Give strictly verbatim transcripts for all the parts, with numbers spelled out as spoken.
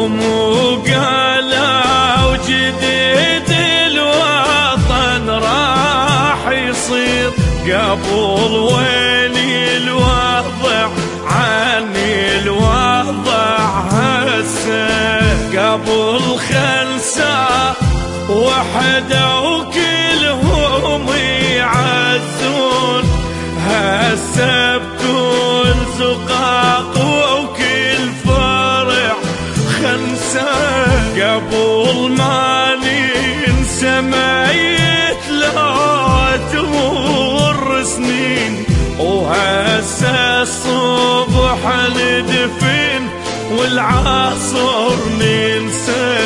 هم قالوا جديد الوطن راح يصير، قبل ويلي الوضع عني الوضع هسه، قبل خمسة وحدة وكلهم يعزون، هسه بكل زقاق وكل فرع خمسة، قبل ما ننسى ميت لا تمر سنين، وهسه الصبح ندفن والعصر ننسى.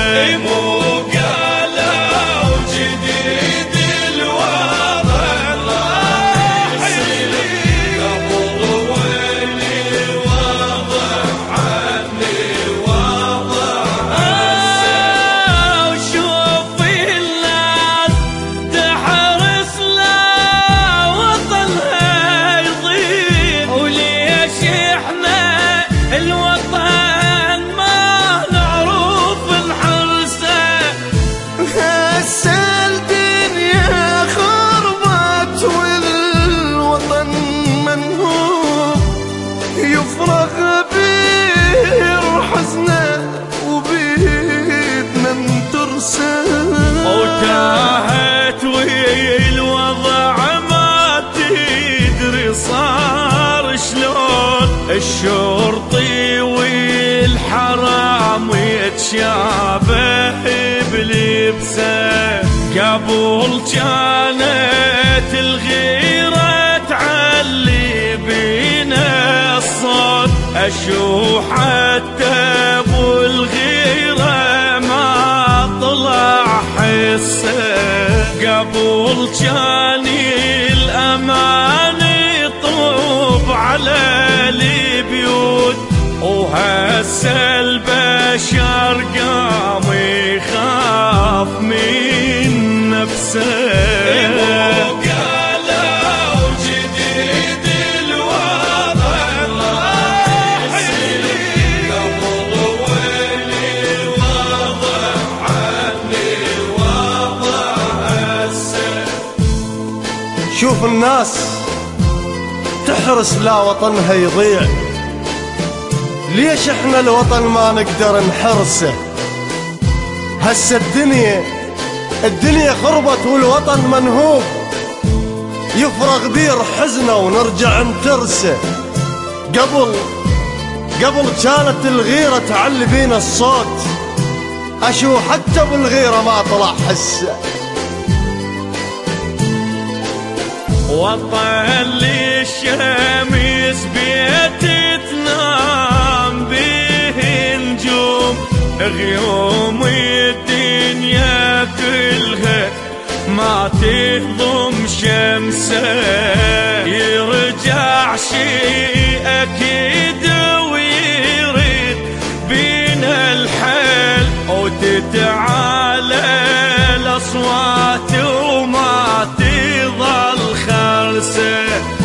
يفرغ بير حزنه وبيدنا انترسل، وتاهت والوضع ما تدري صار شلون، الشرطي والحرام يتشابه بلبسه، قبل كانت الغيرة تعلي بينا الصوت، أشوف حتى ابو الغيرة ما طلع حسه، قبل كان الأمان يطوب على البيوت، وهسه البشر قام يخاف من نفسه. شوف الناس تحرس لا وطنها يضيع، ليش احنا الوطن ما نقدر نحرسه؟ هسه الدنيا الدنيا خربت والوطن منهوب، يفرغ بير حزنه ونرجع نترسه، قبل قبل كانت الغيرة تعلي بينا الصوت، اشوف حتى بالغيرة ما طلع حسه. وطن للشمس بيت تنام به نجوم، غيوم الدنيا كلها ما تهضم شمسه، يرجع شيء اكيد ويريد بينا الحل، وتتعالى الاصوات وما تظل خرسه،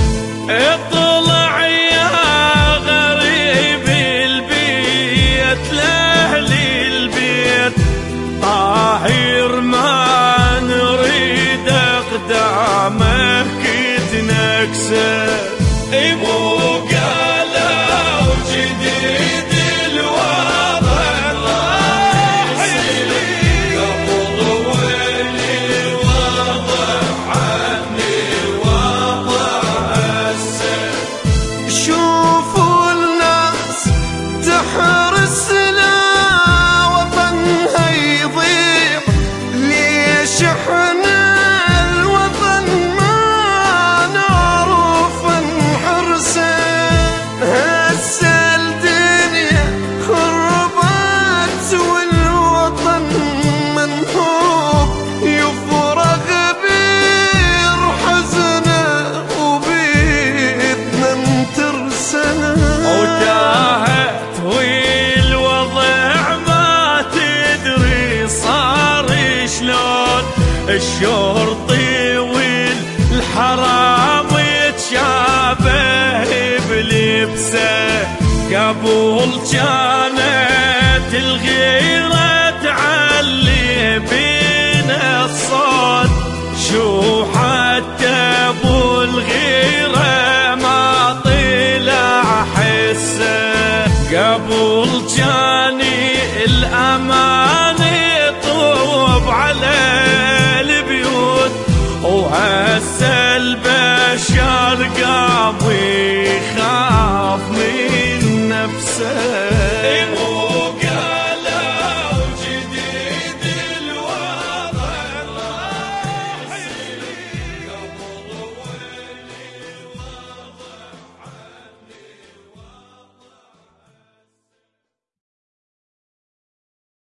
اطلع يا غريب البيت لاهل البيت، طاهر ما نريد اقدامك تنكسه، ابو قالوا جديد الوطن راح يصير، قبل ويلي الوضع عني الوضع هسه، شوفوا الناس تحرس لا وطنها يضيع، ليش احنا الوطن ما نعرف نحرسه؟ هسه الدنيا خربت والوطن منهوب، يفرغ بير حزنه وبيدنا انترسل، وتاهت والوضع ما تدري صار شلون، الشرطي والحرام يتشابه بلبسه، قبل كان